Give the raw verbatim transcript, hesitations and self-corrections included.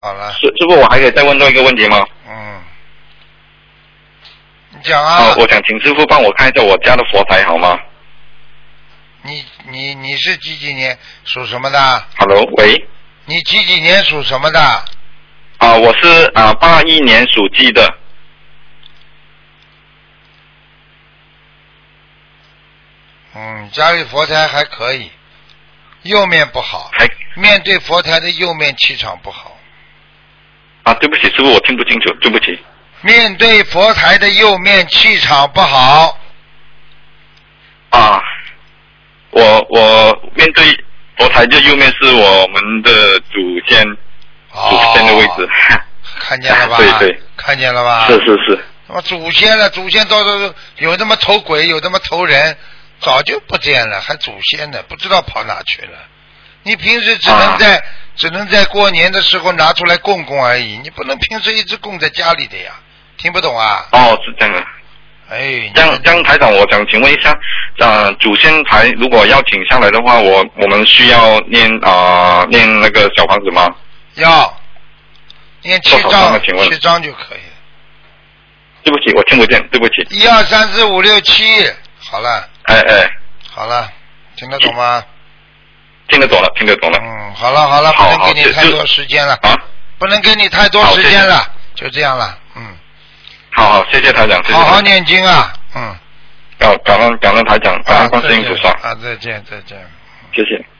好了。 师师傅，我还可以再问多一个问题吗？ 嗯。你讲啊。 啊，我想请师傅帮我看一下我家的佛台好吗？ 你你你是几几年属什么的 ？Hello， 喂。 你几几年属什么的？ 啊，我是啊八一年属鸡的。 嗯，家里佛台还可以，右面不好， 还面对佛台的右面气场不好。 啊，对不起，师傅，我听不清楚，对不起。 面对佛台的右面气场不好。 啊，我我面对佛台的右面是我们的祖先， 哦、 祖先的位置。 看见了吧？ 对对， 看见了吧？ 是是是。 那么祖先了，祖先到时候有那么投鬼，有那么投人，早就不见了，还祖先呢，不知道跑哪去了。你平时只能在、啊、只能在过年的时候拿出来供供而已，你不能平时一直供在家里的呀，听不懂啊？ 哦，是这样的。 哎， 江江台长，我想请问一下，呃，祖先牌如果要请下来的话，我我们需要念啊、呃、念那个小房子吗？ 要，念七张， 请问七张就可以。 对不起，我听不见，对不起。 一二三四五六七，好了。 哎哎。 好了，听得懂吗？ 听得懂了，听得懂了。 嗯，好了好了，不能给你太多时间了。 啊。 不能给你太多时间了，就这样了，嗯。 好好，谢谢台长，谢谢。 好好念经啊，嗯。 感感恩感恩台长，感恩观世音菩萨。 啊，再见再见。 谢谢。